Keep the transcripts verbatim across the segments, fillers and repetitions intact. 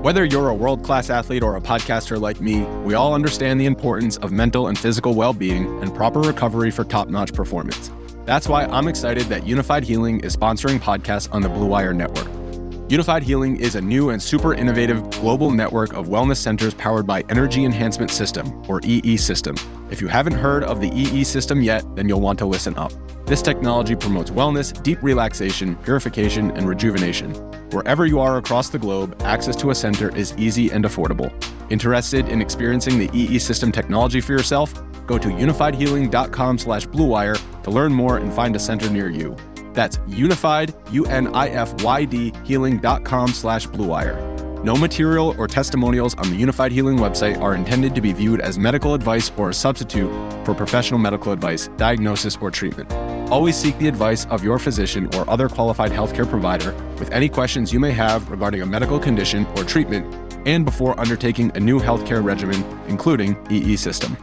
Whether you're a world-class athlete or a podcaster like me, we all understand the importance of mental and physical well-being and proper recovery for top-notch performance. That's why I'm excited that Unified Healing is sponsoring podcasts on the Blue Wire Network. Unified Healing is a new and super innovative global network of wellness centers powered by Energy Enhancement System, or E E System. If you haven't heard of the E E System yet, then you'll want to listen up. This technology promotes wellness, deep relaxation, purification, and rejuvenation. Wherever you are across the globe, access to a center is easy and affordable. Interested in experiencing the E E System technology for yourself? Go to unified healing dot com slash blue wire to learn more and find a center near you. That's unified, U N I F Y D, healing dot com slash blue wire. No material or testimonials on the Unified Healing website are intended to be viewed as medical advice or a substitute for professional medical advice, diagnosis, or treatment. Always seek the advice of your physician or other qualified healthcare provider with any questions you may have regarding a medical condition or treatment and before undertaking a new healthcare regimen, including E E System.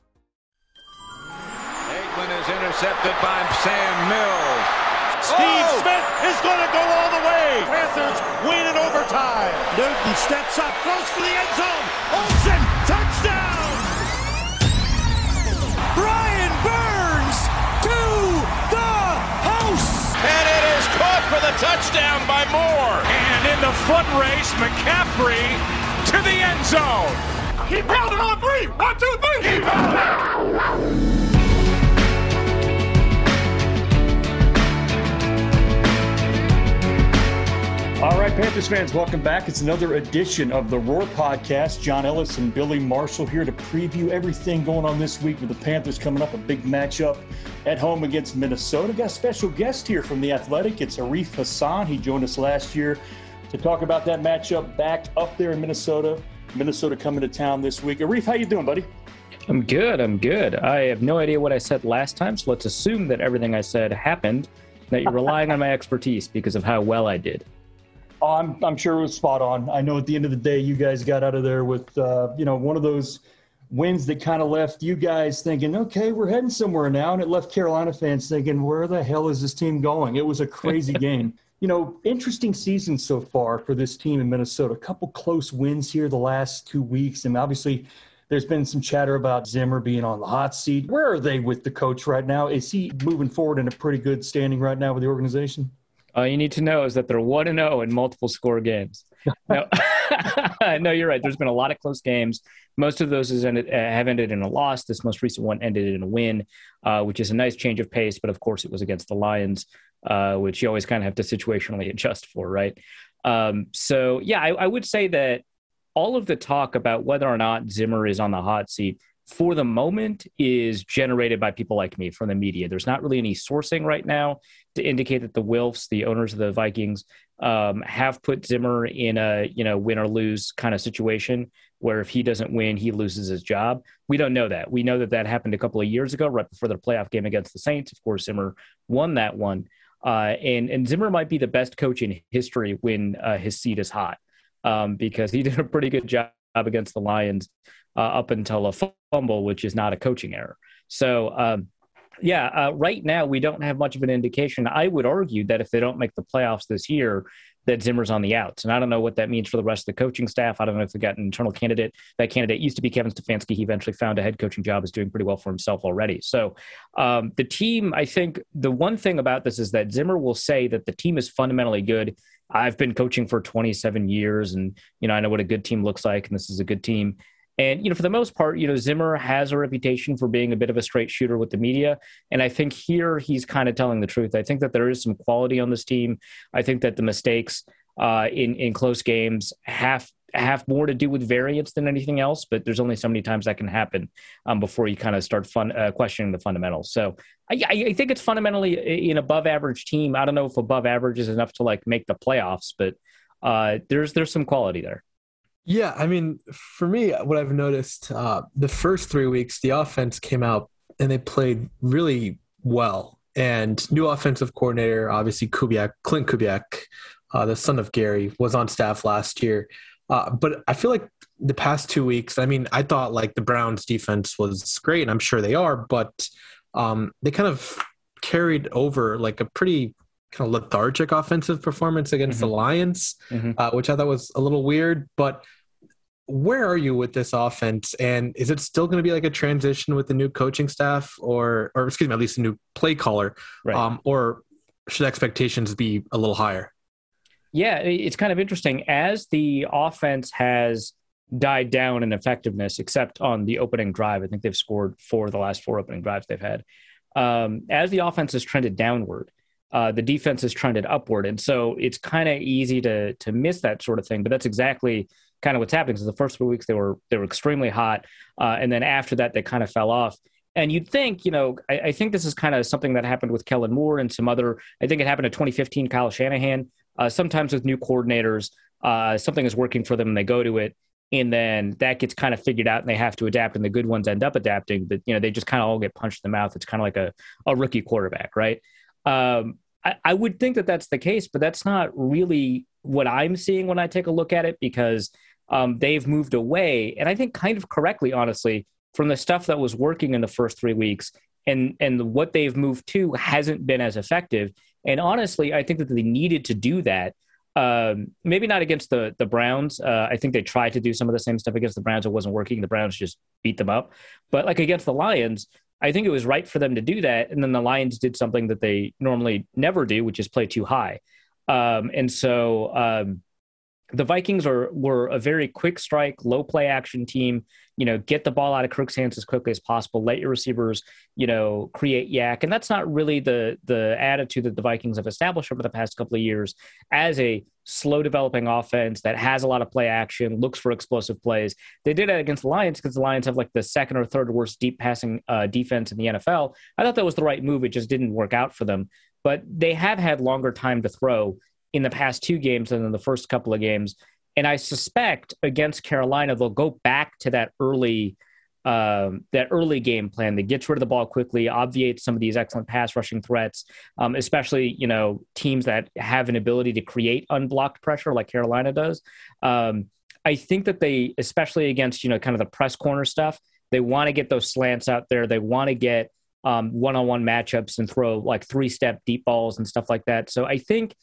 Aikman is intercepted by Sam Mills. Steve oh! Smith is going to go all the way. Panthers win in overtime. Newton steps up, goes for the end zone. Olsen, touchdown. Brian Burns to the house. And it is caught for the touchdown by Moore. And in the foot race, McCaffrey to the end zone. He pounded on three. One, two, three. He pounded. All right, Panthers fans, welcome back. It's another edition of the Roar Podcast. John Ellis and Billy Marshall here to preview everything going on this week with the Panthers coming up, a big matchup at home against Minnesota. Got a special guest here from The Athletic. It's Arif Hassan. He joined us last year to talk about that matchup back up there in Minnesota. Minnesota coming to town this week. Arif, how you doing, buddy? I'm good. I'm good. I have no idea what I said last time, so let's assume that everything I said happened, that you're relying on my expertise because of how well I did. Oh, I'm, I'm sure it was spot on. I know at the end of the day, you guys got out of there with, uh, you know, one of those wins that kind of left you guys thinking, okay, we're heading somewhere now. And it left Carolina fans thinking, where the hell is this team going? It was a crazy game. You know, interesting season so far for this team in Minnesota. A couple close wins here the last two weeks. And obviously there's been some chatter about Zimmer being on the hot seat. Where are they with the coach right now? Is he moving forward in a pretty good standing right now with the organization? All you need to know is that they're one and oh in multiple score games. No, no, you're right. There's been a lot of close games. Most of those has ended, uh, have ended in a loss. This most recent one ended in a win, uh, which is a nice change of pace. But, of course, it was against the Lions, uh, which you always kind of have to situationally adjust for, right? Um, so, yeah, I, I would say that all of the talk about whether or not Zimmer is on the hot seat for the moment is generated by people like me from the media. There's not really any sourcing right now to indicate that the Wilfs, the owners of the Vikings, um, have put Zimmer in a, you know, win or lose kind of situation where if he doesn't win, he loses his job. We don't know that. We know that that happened a couple of years ago, right before the playoff game against the Saints. Of course, Zimmer won that one. Uh, and, and Zimmer might be the best coach in history when uh, his seat is hot um, because he did a pretty good job against the Lions uh, up until a fumble, which is not a coaching error. So, um, yeah, uh, right now we don't have much of an indication. I would argue that if they don't make the playoffs this year, that Zimmer's on the outs. And I don't know what that means for the rest of the coaching staff. I don't know if they got an internal candidate. That candidate used to be Kevin Stefanski. He eventually found a head coaching job, is doing pretty well for himself already. So um, the team, I think the one thing about this is that Zimmer will say that the team is fundamentally good. I've been coaching for twenty-seven years and, you know, I know what a good team looks like, and this is a good team. And, you know, for the most part, you know, Zimmer has a reputation for being a bit of a straight shooter with the media. And I think here he's kind of telling the truth. I think that there is some quality on this team. I think that the mistakes uh, in, in close games have have more to do with variance than anything else, but there's only so many times that can happen um, before you kind of start fun, uh, questioning the fundamentals. So I, I think it's fundamentally an above average team. I don't know if above average is enough to like make the playoffs, but uh, there's there's some quality there. Yeah, I mean, for me, what I've noticed, uh, the first three weeks, the offense came out and they played really well. And new offensive coordinator, obviously Kubiak, Clint Kubiak, uh, the son of Gary, was on staff last year. Uh, but I feel like the past two weeks, I mean, I thought like the Browns defense was great, and I'm sure they are, but um, they kind of carried over like a pretty kind of lethargic offensive performance against mm-hmm. the Lions, mm-hmm. uh, which I thought was a little weird. But where are you with this offense? And is it still going to be like a transition with the new coaching staff or, or excuse me, at least a new play caller? Right. Um, or should expectations be a little higher? Yeah, it's kind of interesting. As the offense has died down in effectiveness, except on the opening drive, I think they've scored four of the last four opening drives they've had. Um, as the offense has trended downward, Uh, the defense has trended upward. And so it's kind of easy to to miss that sort of thing. But that's exactly kind of what's happening. So the first few weeks, they were they were extremely hot. Uh, and then after that, they kind of fell off. And you'd think, you know, I, I think this is kind of something that happened with Kellen Moore and some other, I think it happened in twenty fifteen, Kyle Shanahan. Uh, sometimes with new coordinators, uh, something is working for them and they go to it. And then that gets kind of figured out and they have to adapt and the good ones end up adapting. But, you know, they just kind of all get punched in the mouth. It's kind of like a, a rookie quarterback, right? Um, I, I would think that that's the case, but that's not really what I'm seeing when I take a look at it because um, they've moved away. And I think kind of correctly, honestly, from the stuff that was working in the first three weeks and, and what they've moved to hasn't been as effective. And honestly, I think that they needed to do that. Um, maybe not against the, the Browns. Uh, I think they tried to do some of the same stuff against the Browns. It wasn't working. The Browns just beat them up. But like against the Lions, I think it was right for them to do that. And then the Lions did something that they normally never do, which is play too high. Um, and so um, the Vikings are were a very quick strike, low play action team. You know, get the ball out of Kirk's hands as quickly as possible. Let your receivers, you know, create yak. And that's not really the the attitude that the Vikings have established over the past couple of years as a slow developing offense that has a lot of play action, looks for explosive plays. They did that against the Lions because the Lions have like the second or third worst deep passing uh, defense in the N F L. I thought that was the right move. It just didn't work out for them. But they have had longer time to throw in the past two games than in the first couple of games. And I suspect against Carolina, they'll go back to that early um, that early game plan that gets rid of the ball quickly, obviates some of these excellent pass rushing threats, um, especially, you know, teams that have an ability to create unblocked pressure like Carolina does. Um, I think that they, especially against, you know, kind of the press corner stuff, they want to get those slants out there. They want to get um, one-on-one matchups and throw like three-step deep balls and stuff like that. So I think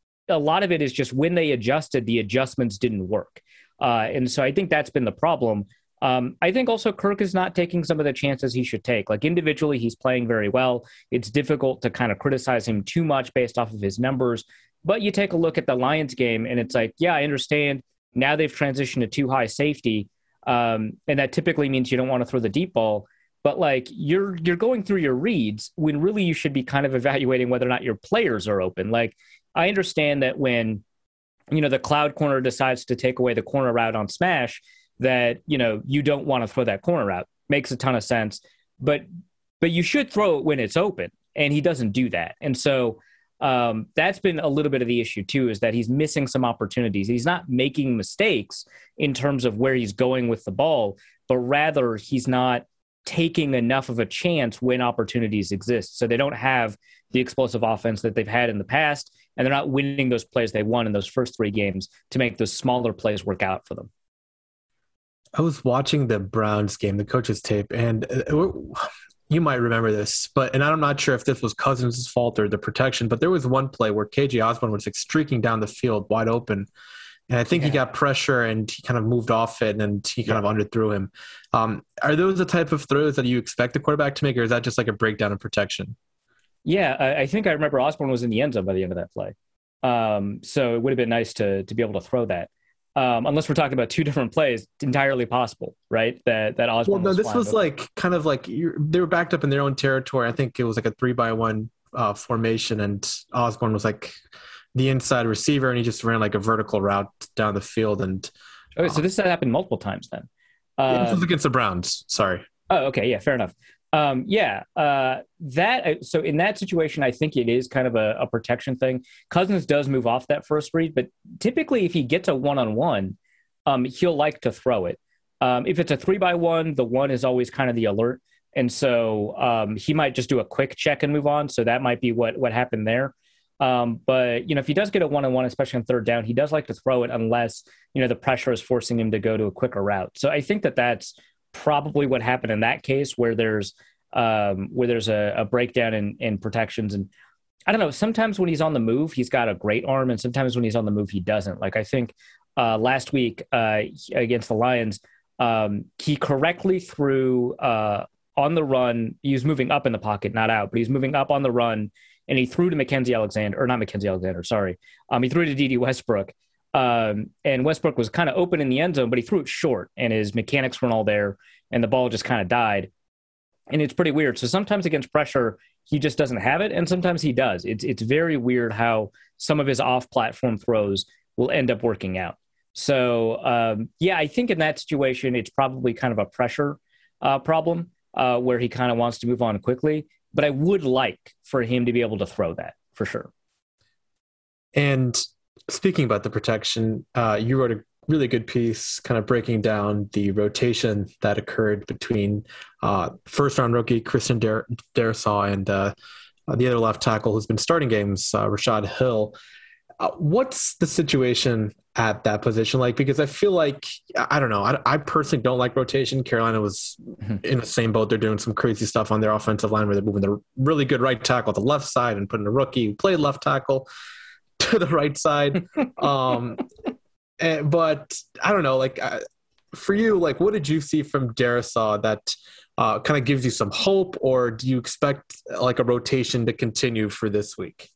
a lot of it is just when they adjusted, the adjustments didn't work. Uh, and so I think that's been the problem. Um, I think also Kirk is not taking some of the chances he should take. Like individually, he's playing very well. It's difficult to kind of criticize him too much based off of his numbers. But you take a look at the Lions game and it's like, yeah, I understand. Now they've transitioned to too high safety. Um, and that typically means you don't want to throw the deep ball. But like you're you're going through your reads when really you should be kind of evaluating whether or not your players are open. Like I understand that when, you know, the cloud corner decides to take away the corner route on smash, that, you know, you don't want to throw that corner route. Makes a ton of sense. But but you should throw it when it's open. And he doesn't do that. And so um, that's been a little bit of the issue, too, is that he's missing some opportunities. He's not making mistakes in terms of where he's going with the ball, but rather he's not taking enough of a chance when opportunities exist. So they don't have the explosive offense that they've had in the past, and they're not winning those plays they won in those first three games to make those smaller plays work out for them. I was watching the Browns game, the coach's tape, and you might remember this, but and I'm not sure if this was Cousins' fault or the protection, but there was one play where K J Osborne was like streaking down the field wide open. And I think yeah. he got pressure and he kind of moved off it and he kind yeah. of underthrew him. Um, are those the type of throws that you expect the quarterback to make, or is that just like a breakdown in protection? Yeah, I, I think I remember Osborne was in the end zone by the end of that play. Um, so it would have been nice to to be able to throw that. Um, unless we're talking about two different plays, it's entirely possible, right? That that Osborne. Well, no, was this was over. like kind of like you're, they were backed up in their own territory. I think it was like a three by one uh, formation, and Osborne was like the inside receiver, and he just ran like a vertical route down the field. And okay, so this had happened multiple times then. Uh, this was against the Browns. Sorry. Oh, okay, yeah, fair enough. Um, yeah, uh, that so in that situation, I think it is kind of a, a protection thing. Cousins does move off that first read, but typically if he gets a one-on-one, um, he'll like to throw it. Um, if it's a three by one, the one is always kind of the alert, and so um, he might just do a quick check and move on. So that might be what what happened there. Um, but you know, if he does get a one-on-one, especially on third down, he does like to throw it unless you know the pressure is forcing him to go to a quicker route. So I think that that's probably what happened in that case where there's um, where there's a, a breakdown in, in protections. And I don't know. Sometimes when he's on the move, he's got a great arm, and sometimes when he's on the move, he doesn't. Like I think uh, last week uh, against the Lions, um, he correctly threw uh, on the run. He was moving up in the pocket, not out, but he's moving up on the run, and he threw to Mackenzie Alexander, or not Mackenzie Alexander, sorry. Um, he threw to D D Westbrook, um, and Westbrook was kind of open in the end zone, but he threw it short, and his mechanics weren't all there, and the ball just kind of died. And it's pretty weird. So sometimes against pressure, he just doesn't have it, and sometimes he does. It's it's very weird how some of his off-platform throws will end up working out. So, um, yeah, I think in that situation, it's probably kind of a pressure uh, problem uh, where he kind of wants to move on quickly. But I would like for him to be able to throw that, for sure. And speaking about the protection, uh, you wrote a really good piece kind of breaking down the rotation that occurred between uh, first-round rookie Christian Dar- Darrisaw and uh, the other left tackle who's been starting games, uh, Rashad Hill. Uh, what's the situation at that position like? Because I feel like, I don't know, I, I personally don't like rotation. Carolina was mm-hmm. in the same boat. They're doing some crazy stuff on their offensive line where they're moving the really good right tackle to the left side and putting a rookie who played left tackle to the right side. Um And, but I don't know, like uh, for you, like what did you see from Darrisaw that uh, kind of gives you some hope, or do you expect like a rotation to continue for this week?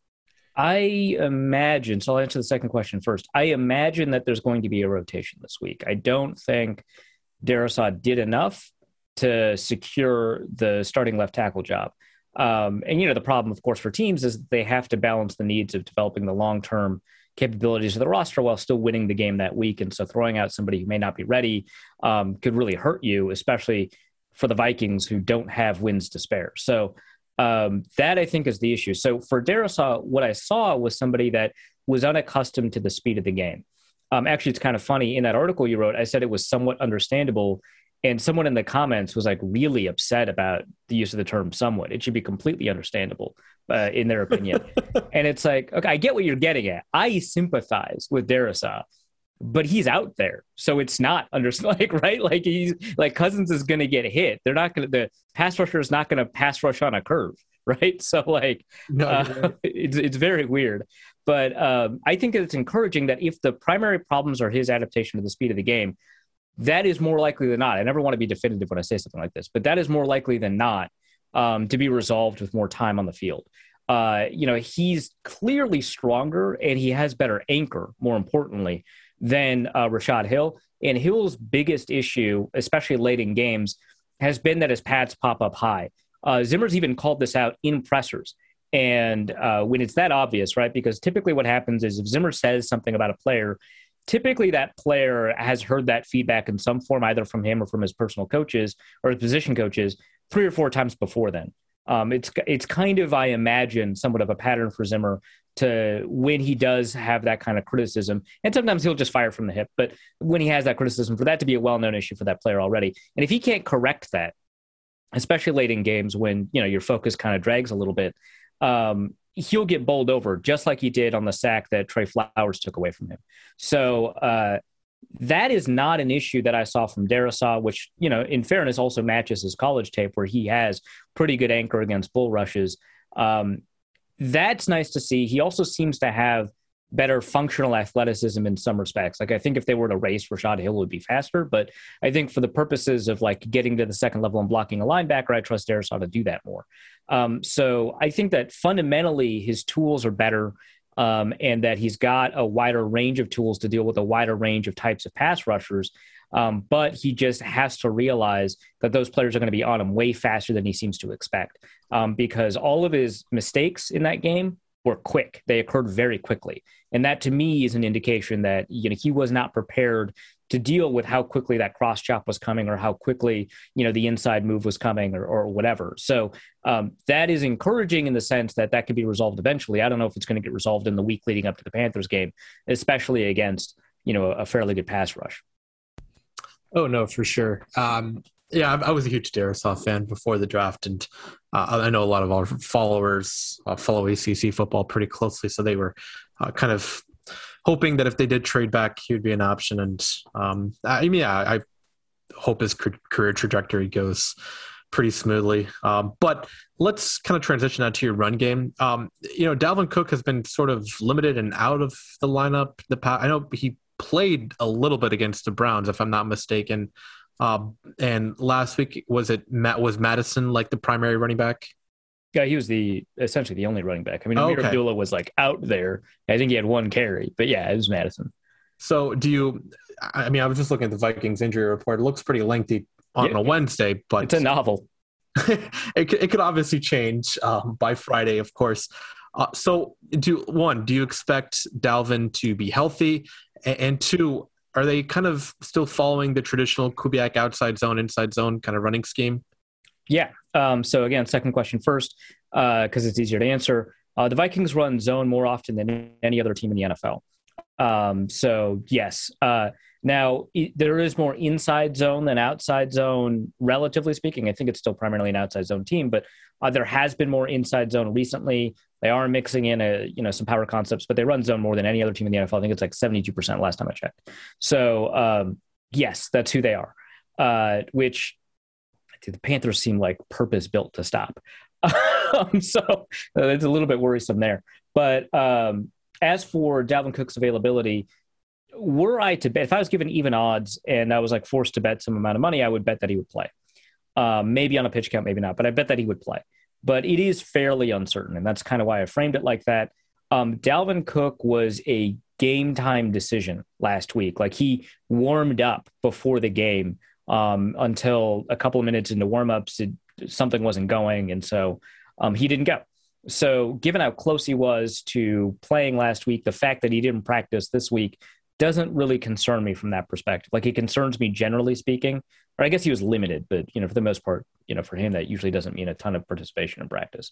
I imagine, so I'll answer the second question first. I imagine that there's going to be a rotation this week. I don't think Darrisaw did enough to secure the starting left tackle job. Um, and, you know, the problem, of course, for teams is that they have to balance the needs of developing the long-term capabilities of the roster while still winning the game that week. And so throwing out somebody who may not be ready um, could really hurt you, especially for the Vikings who don't have wins to spare. So um, that I think is the issue. So for Darrisaw, what I saw was somebody that was unaccustomed to the speed of the game. Um, actually, it's kind of funny. In that article you wrote, I said it was somewhat understandable. And someone in the comments was like really upset about the use of the term somewhat. It should be completely understandable uh, in their opinion. And it's like, okay, I get what you're getting at. I sympathize with Darrisaw, but he's out there. So it's not under like, right. Like he's like Cousins is going to get hit. They're not going to, the pass rusher is not going to pass rush on a curve. Right. So like, no, uh, right. it's, it's very weird, but um, I think it's encouraging that if the primary problems are his adaptation to the speed of the game, that is more likely than not. I never want to be definitive when I say something like this, but that is more likely than not um, to be resolved with more time on the field. Uh, you know, he's clearly stronger and he has better anchor, more importantly, than uh, Rashad Hill. And Hill's biggest issue, especially late in games, has been that his pads pop up high. Uh, Zimmer's even called this out in pressers. And uh, when it's that obvious, right? Because typically what happens is if Zimmer says something about a player, typically that player has heard that feedback in some form, either from him or from his personal coaches or his position coaches three or four times before then. Um, it's, it's kind of, I imagine, somewhat of a pattern for Zimmer to when he does have that kind of criticism, and sometimes he'll just fire from the hip, but when he has that criticism, for that to be a well-known issue for that player already. And if he can't correct that, especially late in games when, you know, your focus kind of drags a little bit, um, he'll get bowled over just like he did on the sack that Trey Flowers took away from him. So uh, that is not an issue that I saw from Darrisaw, which, you know, in fairness also matches his college tape where he has pretty good anchor against bull rushes. Um, that's nice to see. He also seems to have better functional athleticism in some respects. Like I think if they were to race, Rashad Hill would be faster, but I think for the purposes of like getting to the second level and blocking a linebacker, I trust Darrisaw to do that more. Um, so I think that fundamentally his tools are better um, and that he's got a wider range of tools to deal with a wider range of types of pass rushers. Um, but he just has to realize that those players are going to be on him way faster than he seems to expect um, because all of his mistakes in that game were quick. They occurred very quickly. And that to me is an indication that, you know, he was not prepared to deal with how quickly that cross chop was coming or how quickly, you know, the inside move was coming or, or whatever. So um, that is encouraging in the sense that that could be resolved eventually. I don't know if it's going to get resolved in the week leading up to the Panthers game, especially against, you know, a fairly good pass rush. Oh, no, for sure. Um, yeah, I, I was a huge Darrisaw fan before the draft, and uh, I know a lot of our followers uh, follow A C C football pretty closely, so they were uh, kind of hoping that if they did trade back, he would be an option. And um, I mean, yeah, I hope his career trajectory goes pretty smoothly. Um, but let's kind of transition out to your run game. Um, you know, Dalvin Cook has been sort of limited and out of the lineup. The past, I know he played a little bit against the Browns, if I'm not mistaken. Um, and last week, was it Matt? Was Madison like the primary running back? Yeah, he was the essentially the only running back. I mean, oh, Amir okay. Abdullah was like out there. I think he had one carry, but yeah, it was Madison. So do you? I mean, I was just looking at the Vikings injury report. It looks pretty lengthy on yeah, a Wednesday, but it's a novel. it could, it could obviously change um, by Friday, of course. Uh, so, do one, do you expect Dalvin to be healthy? And, and two, are they kind of still following the traditional Kubiak outside zone, inside zone kind of running scheme? Yeah. Um, so again, second question first, because uh, it's easier to answer. Uh, the Vikings run zone more often than any other team in the N F L. Um, so yes. Uh, now it, there is more inside zone than outside zone, relatively speaking. I think it's still primarily an outside zone team, but uh, there has been more inside zone recently. They are mixing in a, you know, some power concepts, but they run zone more than any other team in the N F L. I think it's like seventy-two percent last time I checked. So um, yes, that's who they are, uh, which the Panthers seem like purpose built to stop. um, so uh, it's a little bit worrisome there. But um, as for Dalvin Cook's availability, were I to bet, if I was given even odds and I was like forced to bet some amount of money, I would bet that he would play. Um, maybe on a pitch count, maybe not, but I bet that he would play. But it is fairly uncertain, and that's kind of why I framed it like that. Um, Dalvin Cook was a game time decision last week. Like he warmed up before the game um, until a couple of minutes into warmups, it, something wasn't going, and so um, he didn't go. So given how close he was to playing last week, the fact that he didn't practice this week doesn't really concern me from that perspective. Like it concerns me generally speaking, or I guess he was limited, but you know, for the most part, you know, for him, that usually doesn't mean a ton of participation in practice.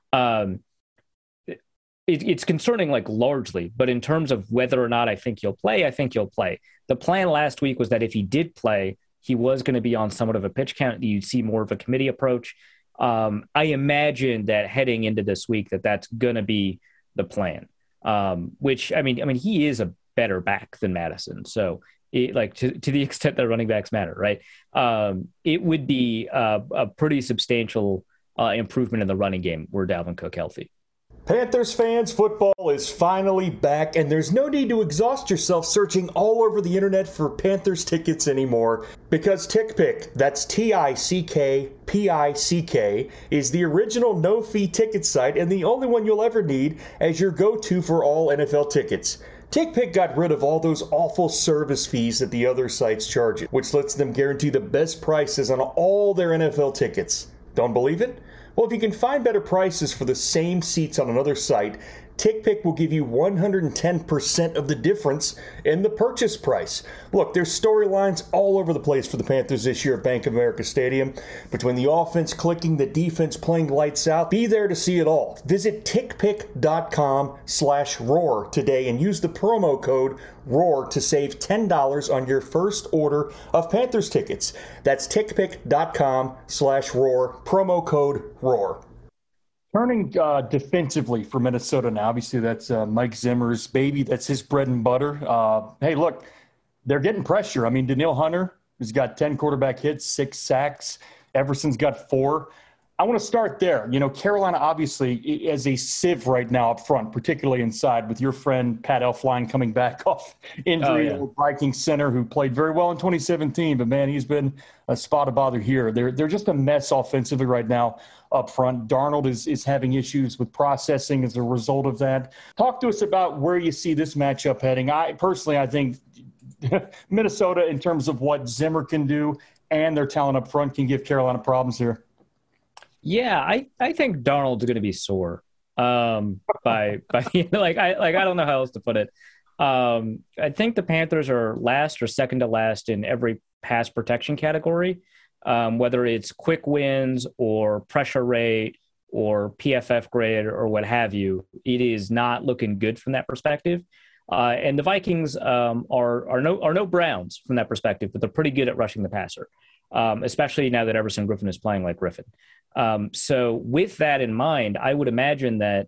Um, it, it's concerning like largely, but in terms of whether or not I think he'll play, I think he'll play. The plan last week was that if he did play, he was going to be on somewhat of a pitch count. You'd see more of a committee approach. Um, I imagine that heading into this week, that that's going to be the plan, um, which I mean, I mean, he is a better back than Madison. So it, like to, to the extent that running backs matter, right. Um, it would be a, a pretty substantial uh, improvement in the running game were Dalvin Cook healthy. Panthers fans, football is finally back, and there's no need to exhaust yourself searching all over the internet for Panthers tickets anymore, because TickPick, that's T I C K P I C K, is the original no-fee ticket site and the only one you'll ever need as your go-to for all N F L tickets. TickPick got rid of all those awful service fees that the other sites charge, which lets them guarantee the best prices on all their N F L tickets. Don't believe it? Well, if you can find better prices for the same seats on another site, TickPick will give you one hundred ten percent of the difference in the purchase price. Look, there's storylines all over the place for the Panthers this year at Bank of America Stadium. Between the offense clicking, the defense playing lights out, be there to see it all. Visit tickpick.com slash roar today and use the promo code ROAR to save ten dollars on your first order of Panthers tickets. That's tickpick.com slash roar, promo code ROAR. Turning uh, defensively for Minnesota now, obviously that's uh, Mike Zimmer's baby. That's his bread and butter. Uh, hey, look, they're getting pressure. I mean, Danielle Hunter has got ten quarterback hits, six sacks. Everson's got four. I want to start there. You know, Carolina obviously is a sieve right now up front, particularly inside, with your friend Pat Elflein coming back off injury. Oh, yeah. Viking center who played very well in twenty seventeen, but man, he's been a spot of bother here. They're they're just a mess offensively right now up front. Darnold is is having issues with processing as a result of that. Talk to us about where you see this matchup heading. I personally, I think Minnesota, in terms of what Zimmer can do and their talent up front, can give Carolina problems here. Yeah, I, I think Darnold's going to be sore. Um, by by like I like I don't know how else to put it. Um, I think the Panthers are last or second to last in every pass protection category, um, whether it's quick wins or pressure rate or P F F grade or what have you. It is not looking good from that perspective. Uh, and the Vikings um, are are no are no Browns from that perspective, but they're pretty good at rushing the passer, um, especially now that Everson Griffin is playing like Griffin. Um, so with that in mind, I would imagine that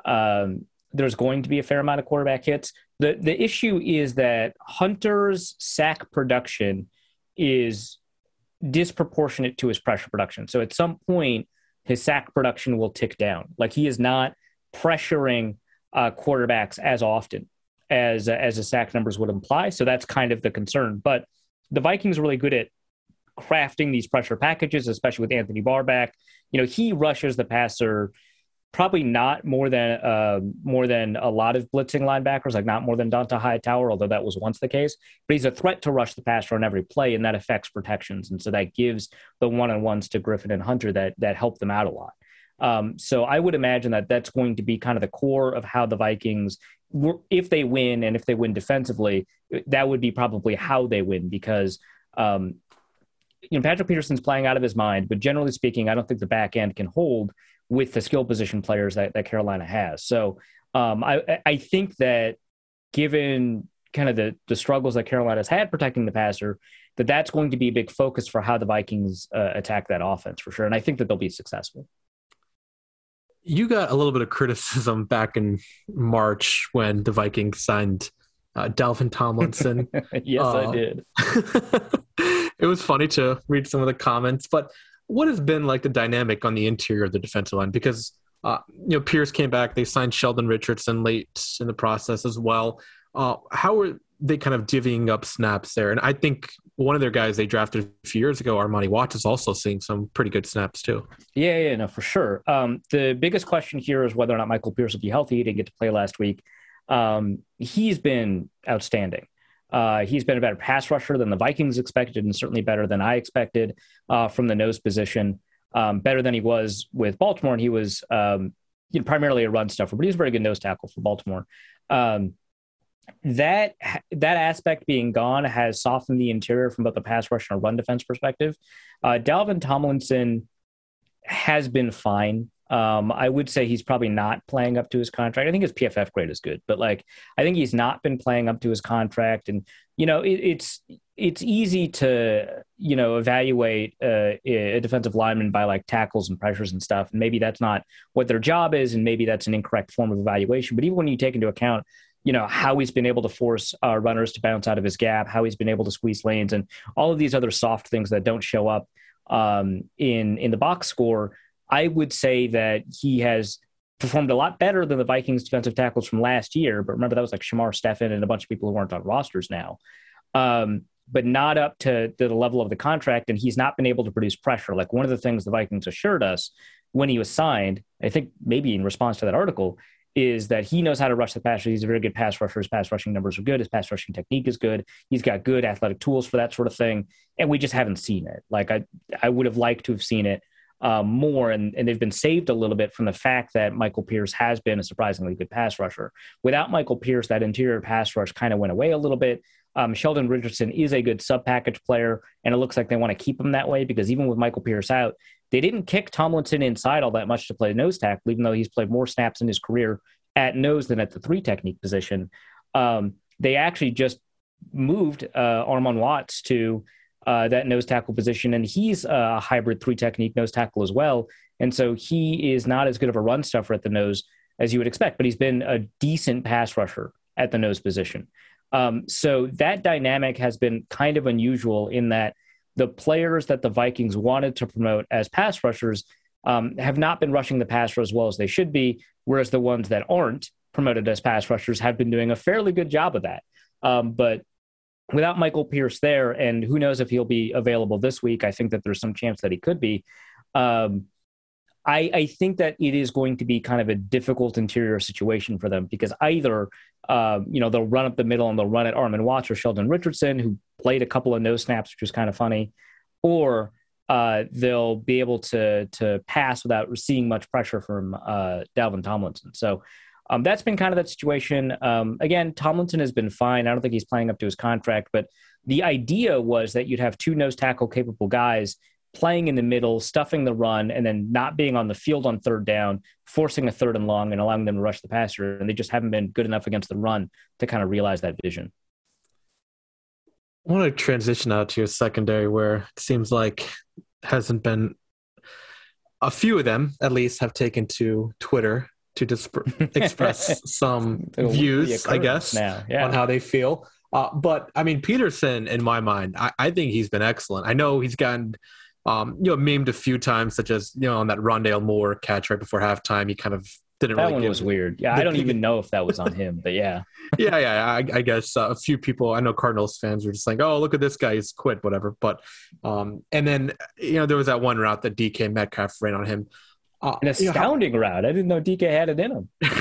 um, there's going to be a fair amount of quarterback hits. The the issue is that Hunter's sack production is disproportionate to his pressure production. So at some point, his sack production will tick down. Like he is not pressuring uh, quarterbacks as often as uh, as the sack numbers would imply. So that's kind of the concern. But the Vikings are really good at crafting these pressure packages, especially with Anthony Barr back. You know, he rushes the passer probably not more than uh, more than a lot of blitzing linebackers, like not more than Donta Hightower, although that was once the case. But he's a threat to rush the passer on every play, and that affects protections. And so that gives the one-on-ones to Griffin and Hunter that that help them out a lot. Um, so I would imagine that that's going to be kind of the core of how the Vikings, if they win and if they win defensively, that would be probably how they win because, um, you know, Patrick Peterson's playing out of his mind, but generally speaking, I don't think the back end can hold with the skill position players that, that Carolina has. So um, I, I think that given kind of the, the struggles that Carolina's had protecting the passer, that that's going to be a big focus for how the Vikings uh, attack that offense for sure. And I think that they'll be successful. You got a little bit of criticism back in March when the Vikings signed uh, Dalvin Tomlinson. yes, uh, I did. It was funny to read some of the comments, but what has been like the dynamic on the interior of the defensive line? Because, uh, you know, Pierce came back. They signed Sheldon Richardson late in the process as well. Uh, how are they kind of divvying up snaps there? And I think one of their guys they drafted a few years ago, Armani Watts, is also seeing some pretty good snaps too. Yeah, yeah, no, for sure. Um, the biggest question here is whether or not Michael Pierce will be healthy. He didn't get to play last week. Um, he's been outstanding. Uh, he's been a better pass rusher than the Vikings expected and certainly better than I expected uh, from the nose position, um, better than he was with Baltimore. And he was um, you know, primarily a run stuffer, but he was a very good nose tackle for Baltimore. Um, that that aspect being gone has softened the interior from both the pass rush and run defense perspective. Uh, Dalvin Tomlinson has been fine. Um, I would say he's probably not playing up to his contract. I think his P F F grade is good, but like I think he's not been playing up to his contract. And you know, it, it's it's easy to you know evaluate uh, a defensive lineman by like tackles and pressures and stuff. And maybe that's not what their job is, and maybe that's an incorrect form of evaluation. But even when you take into account, you know, how he's been able to force uh, runners to bounce out of his gap, how he's been able to squeeze lanes, and all of these other soft things that don't show up um, in in the box score. I would say that he has performed a lot better than the Vikings defensive tackles from last year. But remember, that was like Shamar Stephen and a bunch of people who weren't on rosters now, um, but not up to, to the level of the contract. And he's not been able to produce pressure. Like one of the things the Vikings assured us when he was signed, I think maybe in response to that article, is that he knows how to rush the passer. He's a very good pass rusher. His pass rushing numbers are good. His pass rushing technique is good. He's got good athletic tools for that sort of thing. And we just haven't seen it. Like I, I would have liked to have seen it Um, more, and, and they've been saved a little bit from the fact that Michael Pierce has been a surprisingly good pass rusher. Without Michael Pierce, that interior pass rush kind of went away a little bit. Um, Sheldon Richardson is a good sub-package player, and it looks like they want to keep him that way because even with Michael Pierce out, they didn't kick Tomlinson inside all that much to play nose tackle, even though he's played more snaps in his career at nose than at the three technique position. Um, they actually just moved uh, Armon Watts to Uh, that nose tackle position. And he's a hybrid three technique nose tackle as well. And so he is not as good of a run stuffer at the nose as you would expect, but he's been a decent pass rusher at the nose position. Um, so that dynamic has been kind of unusual in that the players that the Vikings wanted to promote as pass rushers um, have not been rushing the passer as well as they should be, whereas the ones that aren't promoted as pass rushers have been doing a fairly good job of that. Um, but without Michael Pierce there, and who knows if he'll be available this week, I think that there's some chance that he could be. Um, I, I think that it is going to be kind of a difficult interior situation for them because either, uh, you know, they'll run up the middle and they'll run at Armon Watts or Sheldon Richardson, who played a couple of nose snaps, which was kind of funny, or uh, they'll be able to to pass without seeing much pressure from uh, Dalvin Tomlinson. So Um, that's been kind of that situation. Um, again, Tomlinson has been fine. I don't think he's playing up to his contract, but the idea was that you'd have two nose tackle capable guys playing in the middle, stuffing the run, and then not being on the field on third down, forcing a third and long and allowing them to rush the passer. And they just haven't been good enough against the run to kind of realize that vision. I want to transition out to your secondary where it seems like hasn't been a few of them at least have taken to Twitter to just express some views, I guess, now. Yeah. on how they feel. Uh, but I mean, Peterson, in my mind, I, I think he's been excellent. I know he's gotten, um, you know, memed a few times, such as, you know, on that Rondale Moore catch right before halftime. He kind of didn't that really one give was weird. Yeah, I don't even know if that was on him, but yeah. yeah, yeah. I, I guess uh, a few people, I know Cardinals fans were just like, oh, look at this guy, he's quit, whatever. But, um, and then, you know, there was that one route that D K Metcalf ran on him. Uh, An astounding you know, how- route. I didn't know D K had it in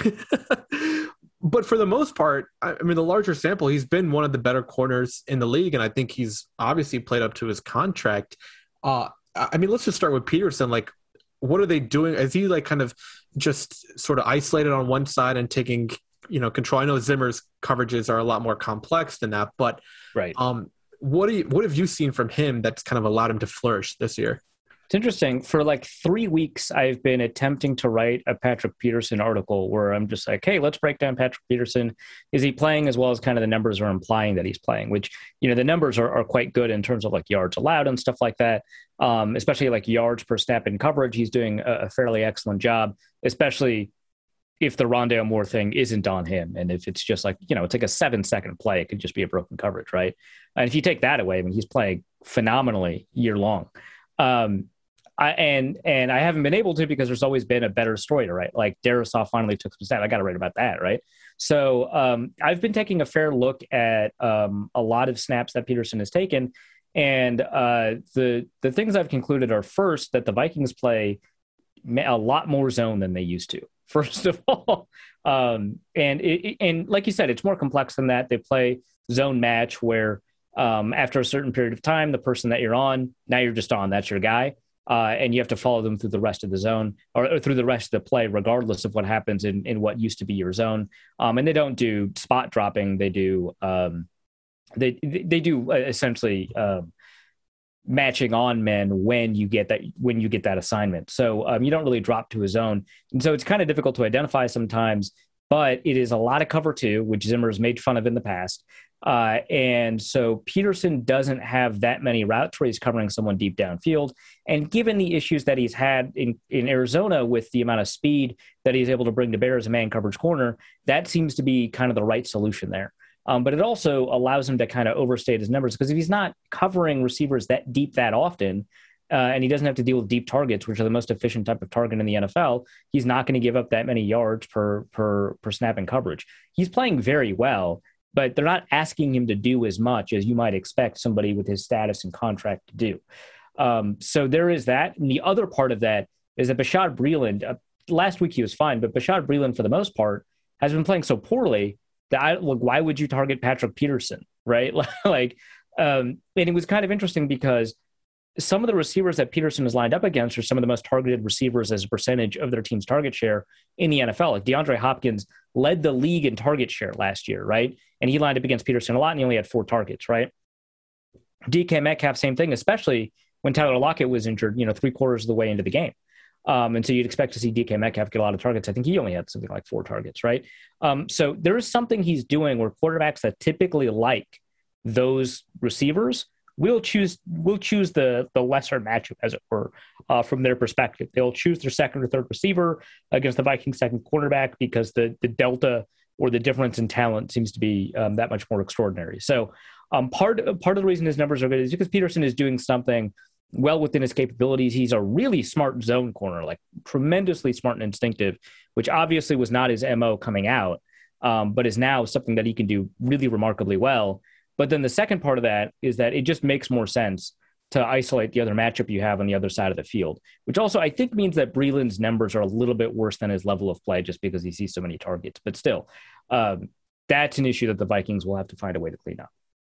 him. But for the most part, I mean, the larger sample, he's been one of the better corners in the league, and I think he's obviously played up to his contract. Uh, I mean, let's just start with Peterson. Like, what are they doing? Is he like kind of just sort of isolated on one side and taking, you know, control? I know Zimmer's coverages are a lot more complex than that, but right. Um, what do you, what have you seen from him that's kind of allowed him to flourish this year? It's interesting. For like three weeks, I've been attempting to write a Patrick Peterson article where I'm just like, hey, let's break down Patrick Peterson. Is he playing as well as kind of the numbers are implying that he's playing, which, you know, the numbers are, are quite good in terms of like yards allowed and stuff like that, um, especially like yards per snap in coverage. He's doing a, a fairly excellent job, especially if the Rondale Moore thing isn't on him. And if it's just like, you know, it's like a seven second play, it could just be a broken coverage, right? And if you take that away, I mean, he's playing phenomenally year long. Um, I, and and I haven't been able to because there's always been a better story to write. Like Darisaw finally took some snap. I got to write about that, right? So um, I've been taking a fair look at um, a lot of snaps that Peterson has taken, and uh, the the things I've concluded are first that the Vikings play a lot more zone than they used to. First of all, um, and it, and like you said, it's more complex than that. They play zone match where um, after a certain period of time, the person that you're on, now you're just on. That's your guy. Uh, and you have to follow them through the rest of the zone or, or through the rest of the play, regardless of what happens in, in what used to be your zone. Um, and they don't do spot dropping. They do um, they they do essentially um, matching on men when you get that when you get that assignment. So um, you don't really drop to a zone, and so it's kind of difficult to identify sometimes. But it is a lot of cover two, which Zimmer's made fun of in the past. Uh, and so Peterson doesn't have that many routes where he's covering someone deep downfield. And given the issues that he's had in, in Arizona with the amount of speed that he's able to bring to bear as a man coverage corner, that seems to be kind of the right solution there. Um, but it also allows him to kind of overstate his numbers because if he's not covering receivers that deep that often, Uh, and he doesn't have to deal with deep targets, which are the most efficient type of target in the N F L, he's not going to give up that many yards per per per snap in coverage. He's playing very well, but they're not asking him to do as much as you might expect somebody with his status and contract to do. Um, so there is that. And the other part of that is that Bashaud Breeland, uh, last week he was fine, but Bashaud Breeland, for the most part, has been playing so poorly that I look, why would you target Patrick Peterson, right? like, um, and it was kind of interesting because some of the receivers that Peterson is lined up against are some of the most targeted receivers as a percentage of their team's target share in the N F L. Like DeAndre Hopkins led the league in target share last year, right? And he lined up against Peterson a lot, and he only had four targets, right? D K Metcalf, same thing, especially when Tyler Lockett was injured, you know, three quarters of the way into the game. Um, and so you'd expect to see D K Metcalf get a lot of targets. I think he only had something like four targets, right? Um, so there is something he's doing where quarterbacks that typically like those receivers We'll choose we'll choose the the lesser matchup, as it were, uh, from their perspective. They'll choose their second or third receiver against the Vikings' second cornerback because the the delta or the difference in talent seems to be um, that much more extraordinary. So um, part part of the reason his numbers are good is because Peterson is doing something well within his capabilities. He's a really smart zone corner, like tremendously smart and instinctive, which obviously was not his M O coming out, um, but is now something that he can do really remarkably well. But then the second part of that is that it just makes more sense to isolate the other matchup you have on the other side of the field, which also I think means that Breeland's numbers are a little bit worse than his level of play just because he sees so many targets. But still, um, that's an issue that the Vikings will have to find a way to clean up.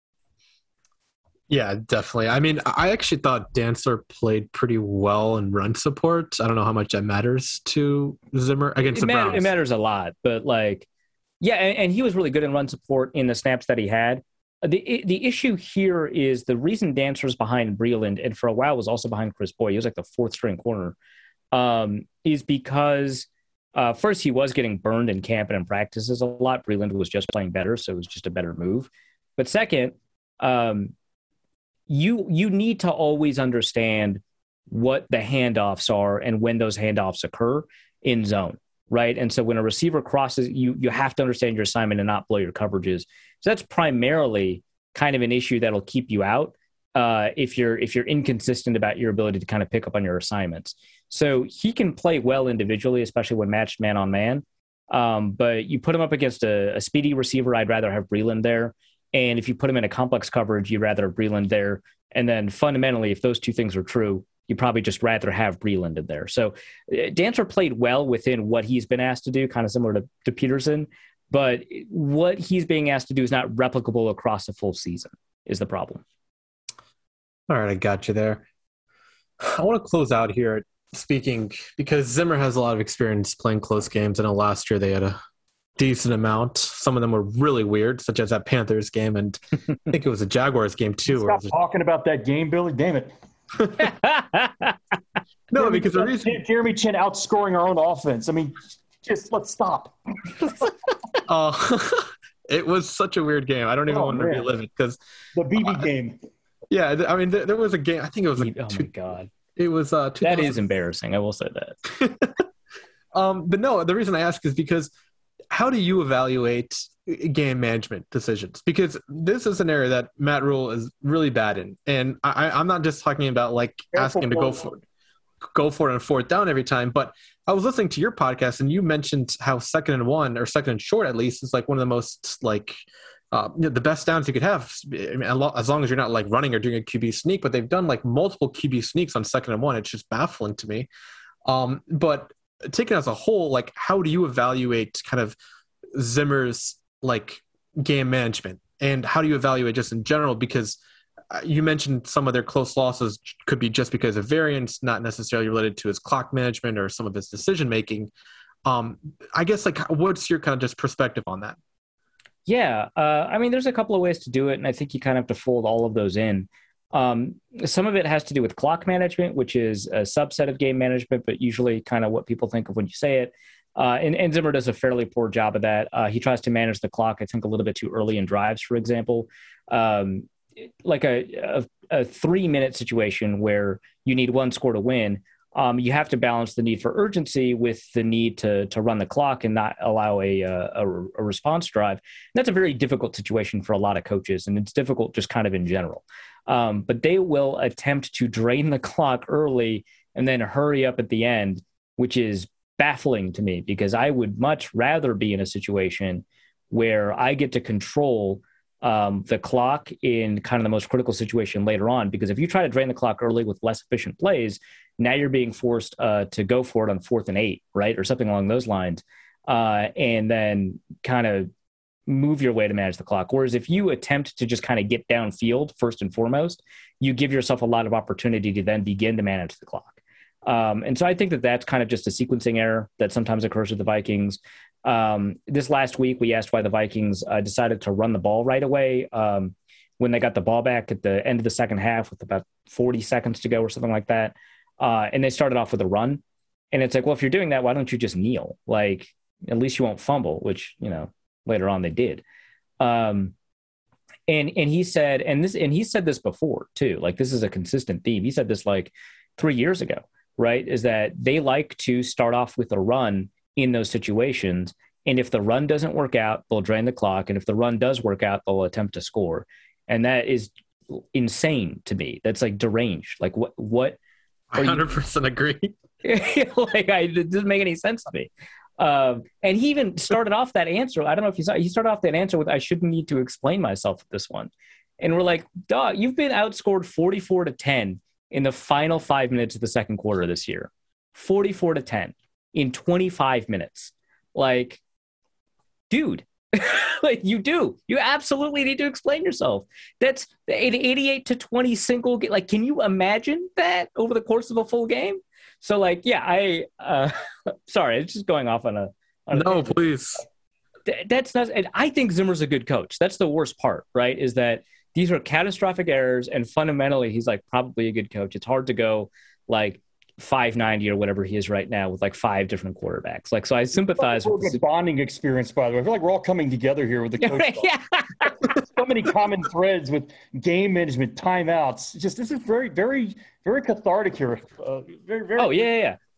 Yeah, definitely. I mean, I actually thought Dantzler played pretty well in run support. I don't know how much that matters to Zimmer against it the matter, Browns. It matters a lot, but like, yeah, and, and he was really good in run support in the snaps that he had. The the issue here is the reason Dantzler's behind Breeland and for a while was also behind Chris Boyd. He was like the fourth string corner, um, is because uh, first he was getting burned in camp and in practices a lot. Breeland was just playing better, so it was just a better move. But second, um, you you need to always understand what the handoffs are and when those handoffs occur in zone, right? And so when a receiver crosses, you you have to understand your assignment and not blow your coverages. So that's primarily kind of an issue that'll keep you out uh, if you're if you're inconsistent about your ability to kind of pick up on your assignments. So he can play well individually, especially when matched man on man. Um, but you put him up against a, a speedy receiver, I'd rather have Breeland there. And if you put him in a complex coverage, you'd rather have Breeland there. And then fundamentally, if those two things are true, you probably just rather have Breeland in there. So Dantzler played well within what he's been asked to do, kind of similar to, to Peterson. But what he's being asked to do is not replicable across a full season is the problem. All right, I got you there. I want to close out here speaking because Zimmer has a lot of experience playing close games. I know last year they had a decent amount. Some of them were really weird, such as that Panthers game, and I think it was a Jaguars game too. Stop talking about that game, Billy. Damn it. No, Jeremy, because the reason Jeremy Chin outscoring our own offense. I mean, just let's stop. uh, it was such a weird game. I don't even oh, want to man. relive it because the B B uh, game. Yeah, I mean, there, there was a game. I think it was. Like oh two, my god, it was. Uh, that is embarrassing. I will say that. um, but no, the reason I ask is because how do you evaluate game management decisions? Because this is an area that Matt Rule is really bad in, and I, I'm not just talking about like Careful asking him to go for it. go for it on fourth down every time. But I was listening to your podcast and you mentioned how second and one or second and short, at least, is like one of the most like uh, you know, the best downs you could have. I mean, as long as you're not like running or doing a Q B sneak, but they've done like multiple Q B sneaks on second and one. It's just baffling to me. Um, but taken as a whole, like how do you evaluate kind of Zimmer's like game management, and how do you evaluate just in general? Because you mentioned some of their close losses could be just because of variance, not necessarily related to his clock management or some of his decision making. Um, I guess like what's your kind of just perspective on that? Yeah, uh, I mean, there's a couple of ways to do it, and I think you kind of have to fold all of those in. Um, some of it has to do with clock management, which is a subset of game management, but usually kind of what people think of when you say it. Uh, and, and Zimmer does a fairly poor job of that. Uh, he tries to manage the clock, I think, a little bit too early in drives, for example. Um, like a, a, a three-minute situation where you need one score to win, um, you have to balance the need for urgency with the need to to run the clock and not allow a, a, a response drive. And that's a very difficult situation for a lot of coaches, and it's difficult just kind of in general. Um, but they will attempt to drain the clock early and then hurry up at the end, which is baffling to me because I would much rather be in a situation where I get to control um, the clock in kind of the most critical situation later on. Because if you try to drain the clock early with less efficient plays, now you're being forced uh, to go for it on fourth and eight, right? Or something along those lines. Uh, and then kind of move your way to manage the clock. Whereas if you attempt to just kind of get downfield first and foremost, you give yourself a lot of opportunity to then begin to manage the clock. Um, and so I think that that's kind of just a sequencing error that sometimes occurs with the Vikings. Um, this last week, we asked why the Vikings uh, decided to run the ball right away um, when they got the ball back at the end of the second half with about forty seconds to go or something like that. Uh, and they started off with a run. And it's like, well, if you're doing that, why don't you just kneel? Like, at least you won't fumble, which, you know, later on they did. Um, and and he said, and this, and he said this before too, like this is a consistent theme. He said this like three years ago, right? Is that they like to start off with a run in those situations. And if the run doesn't work out, they'll drain the clock. And if the run does work out, they'll attempt to score. And that is insane to me. That's like deranged. Like what, what, I one hundred percent agree. Like I, it doesn't make any sense to me. Um, and he even started off that answer. I don't know if you saw, he started off that answer with, I shouldn't need to explain myself with this one. And we're like, dog, you've been outscored forty-four to ten in the final five minutes of the second quarter this year, forty-four to ten in twenty-five minutes. Like, dude, like you do, you absolutely need to explain yourself. That's the eighty-eight to twenty single. Like, can you imagine that over the course of a full game? So like, yeah, I, uh, sorry, it's just going off on a, on a no, tangent. Please. That's not, and I think Zimmer's a good coach. That's the worst part, right? Is that these are catastrophic errors. And fundamentally, he's like probably a good coach. It's hard to go like five ninety or whatever he is right now with like five different quarterbacks. Like, so I sympathize with a good bonding experience, by the way. I feel like we're all coming together here with the coach. Yeah. So many common threads with game management, timeouts. Just, this is very, very, very cathartic here. Uh, very, very. Oh yeah, yeah, yeah.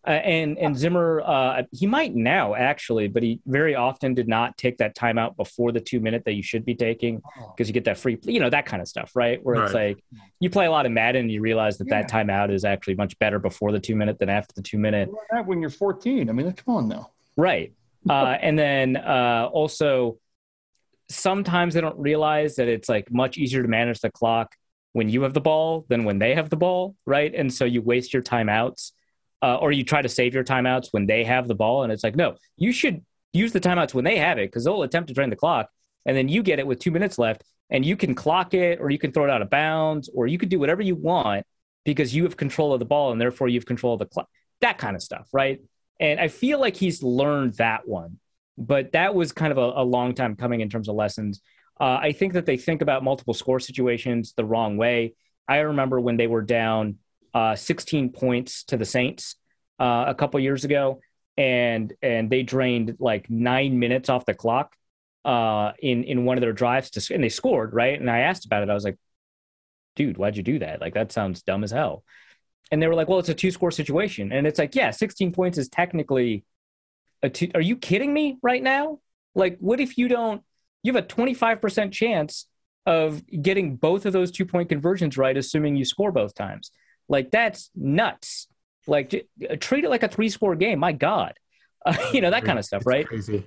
Uh, and and Zimmer, uh, he might now actually, but he very often did not take that timeout before the two minute that you should be taking because you get that free, you know, that kind of stuff, right? Where right. it's like you play a lot of Madden and you realize that yeah. that timeout is actually much better before the two minute than after the two minute. That when you're fourteen, I mean, come on now. Right. Uh, and then uh, also sometimes they don't realize that it's like much easier to manage the clock when you have the ball than when they have the ball, right? And so you waste your timeouts. Uh, or you try to save your timeouts when they have the ball. And it's like, no, you should use the timeouts when they have it because they'll attempt to drain the clock. And then you get it with two minutes left and you can clock it or you can throw it out of bounds or you can do whatever you want because you have control of the ball and therefore you have control of the clock. That kind of stuff, right? And I feel like he's learned that one. But that was kind of a, a long time coming in terms of lessons. Uh, I think that they think about multiple score situations the wrong way. I remember when they were down Uh, sixteen points to the Saints uh, a couple years ago, and and they drained like nine minutes off the clock uh, in in one of their drives to, and they scored, right? And I asked about it. I was like, "Dude, why'd you do that? Like that sounds dumb as hell." And they were like, "Well, it's a two score situation," and it's like, "Yeah, sixteen points is technically a two." Are you kidding me right now? Like, what if you don't? You have a twenty-five percent chance of getting both of those two point conversions right, assuming you score both times. Like, that's nuts. Like, treat it like a three-score game. My God. Uh, you know, that kind of stuff, right? Crazy.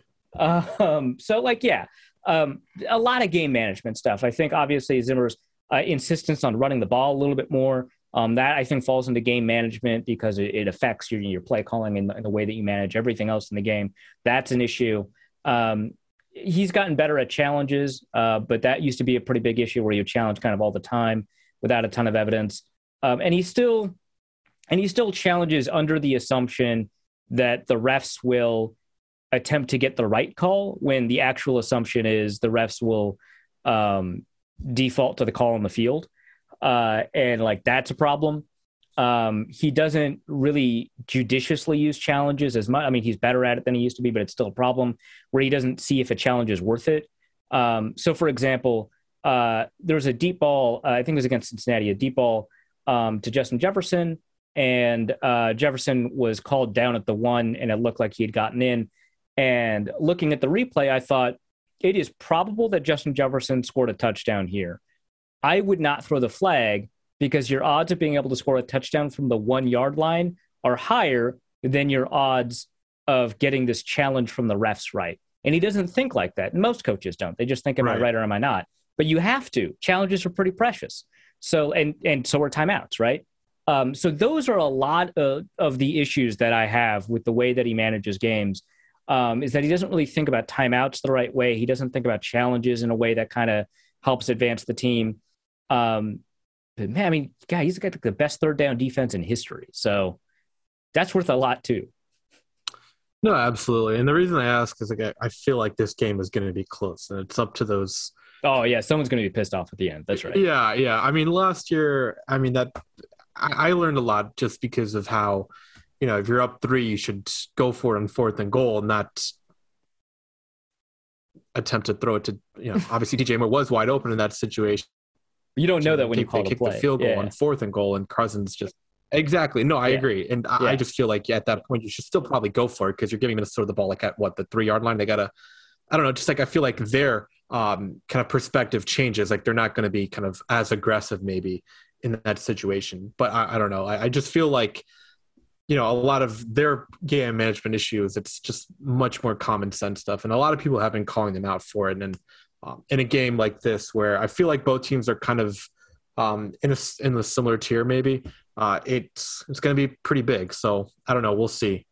Um, so, like, yeah, um, a lot of game management stuff. I think, obviously, Zimmer's uh, insistence on running the ball a little bit more, um, that, I think, falls into game management because it, it affects your, your play calling and the, and the way that you manage everything else in the game. That's an issue. Um, he's gotten better at challenges, uh, but that used to be a pretty big issue where you challenge kind of all the time without a ton of evidence. Um, and he still, and he still challenges under the assumption that the refs will attempt to get the right call when the actual assumption is the refs will um, default to the call on the field. Uh, and like, that's a problem. Um, he doesn't really judiciously use challenges as much. I mean, he's better at it than he used to be, but it's still a problem where he doesn't see if a challenge is worth it. Um, so for example, uh, there was a deep ball, uh, I think it was against Cincinnati, a deep ball, Um, to Justin Jefferson, and uh, Jefferson was called down at the one, and it looked like he had gotten in. And looking at the replay, I thought it is probable that Justin Jefferson scored a touchdown here. I would not throw the flag because your odds of being able to score a touchdown from the one-yard line are higher than your odds of getting this challenge from the refs right. And he doesn't think like that. And most coaches don't. They just think, am I right or am I not? But you have to. Challenges are pretty precious. So, and, and so are timeouts, right? Um, so those are a lot of, of the issues that I have with the way that he manages games, um, is that he doesn't really think about timeouts the right way. He doesn't think about challenges in a way that kind of helps advance the team. Um, but man, I mean, guy, he's got the best third down defense in history. So that's worth a lot too. No, absolutely. And the reason I ask is like, I, I feel like this game is going to be close and it's up to those. Oh yeah, someone's going to be pissed off at the end. That's right. Yeah, yeah. I mean, last year, I mean that I, I learned a lot just because of how, you know, if you're up three, you should go for it on fourth and goal, and not attempt to throw it to. You know, obviously D J Moore was wide open in that situation. You don't know that when kick, you call they the kick play. the field goal yeah. on fourth and goal, and Cousins just exactly. No, I yeah. agree, and I, yeah. I just feel like yeah, at that point you should still probably go for it because you're giving Minnesota the ball like at what the three yard line. They gotta, I don't know, just like I feel like they're. Um, kind of perspective changes, like they're not going to be kind of as aggressive maybe in that situation. But I, I don't know. I, I just feel like, you know, a lot of their game management issues, it's just much more common sense stuff. And a lot of people have been calling them out for it. And um, in a game like this, where I feel like both teams are kind of um, in a, in a similar tier, maybe uh, it's, it's going to be pretty big. So I don't know. We'll see.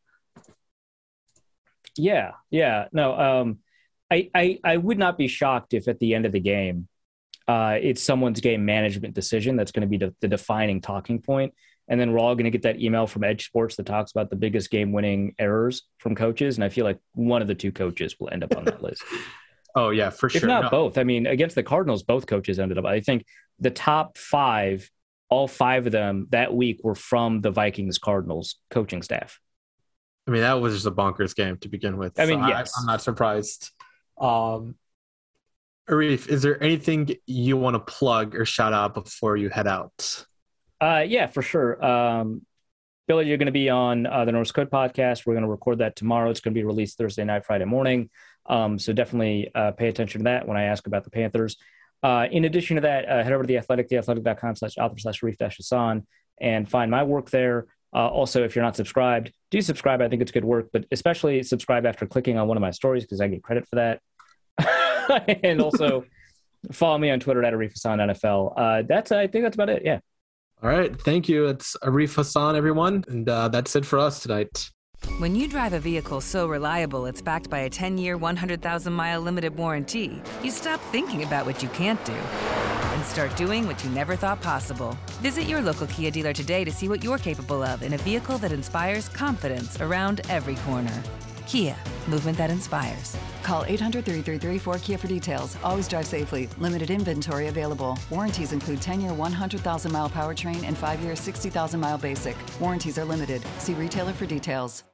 Yeah. Yeah. No, um, I, I, I would not be shocked if at the end of the game, uh, it's someone's game management decision that's going to be the, the defining talking point. And then we're all going to get that email from Edge Sports that talks about the biggest game-winning errors from coaches. And I feel like one of the two coaches will end up on that list. Oh, yeah, for sure. If not no. both. I mean, against the Cardinals, both coaches ended up. I think the top five, all five of them that week were from the Vikings-Cardinals coaching staff. I mean, that was just a bonkers game to begin with. I mean, so yes. I, I'm not surprised. Um, Arif, is there anything you want to plug or shout out before you head out? Uh, yeah, for sure. Um, Billy, you're going to be on uh, the Norris Code podcast. We're going to record that tomorrow. It's going to be released Thursday night, Friday morning. Um, so definitely uh, pay attention to that when I ask about the Panthers. Uh, in addition to that, uh, head over to The Athletic, theathletic.com slash author slash Arif dash Hassan, and find my work there. Uh, also, if you're not subscribed, do subscribe. I think it's good work, but especially subscribe after clicking on one of my stories because I get credit for that. And also follow me on Twitter at Arif Hassan N F L. Uh, that's, I think that's about it. Yeah. All right. Thank you. It's Arif Hassan, everyone. And uh, that's it for us tonight. When you drive a vehicle so reliable it's backed by a ten-year, one hundred thousand mile limited warranty, you stop thinking about what you can't do and start doing what you never thought possible. Visit your local Kia dealer today to see what you're capable of in a vehicle that inspires confidence around every corner. Kia, movement that inspires. Call eight hundred, three three three, four Kia for details. Always drive safely. Limited inventory available. Warranties include ten-year, one hundred thousand mile powertrain and five-year, sixty thousand mile basic. Warranties are limited. See retailer for details.